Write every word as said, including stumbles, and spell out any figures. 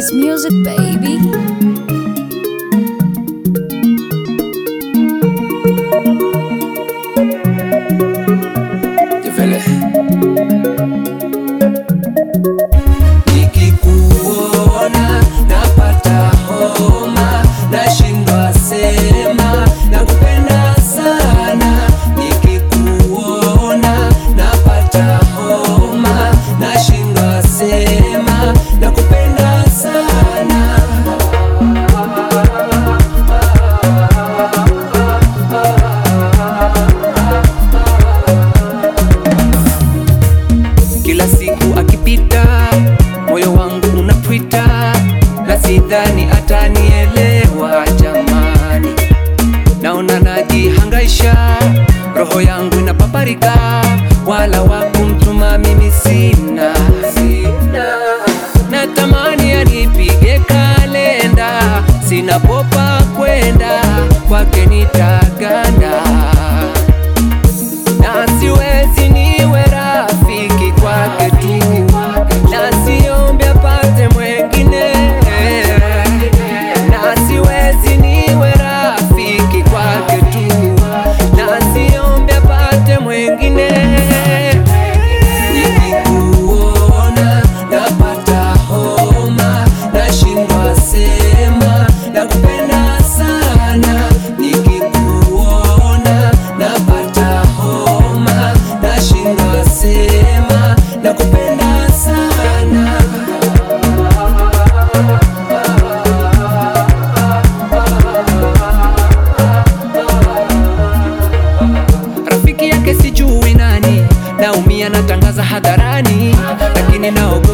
It's music, baby. Nikikuona napata homa, nashindwa sema, nakupenda sana. Nikikuona napata homa, nashindwa sema, nakupenda sana. Kila siku akipita moyo wangu unapwita, na sidhani atanielewa jamani. Naona najihangaisha, roho yangu inapaparika, wala wakumtuma mimi sina. Natamani anipige kalenda, sina popa kwenda, kwake nitaganda. Na siwezi niwe rafiki kwake tu, na siombe apate mwengine. Na siwezi niwe rafiki kwake tu, na siombe apate mwengine. Nikikuona napata homa, nashindwa sema, nakupenda sana. Nikikuona napata homa, nashindwa sema, nakupenda sana. Rafiki yake sijui nani, naumia natangaza hadharani, lakini naogopa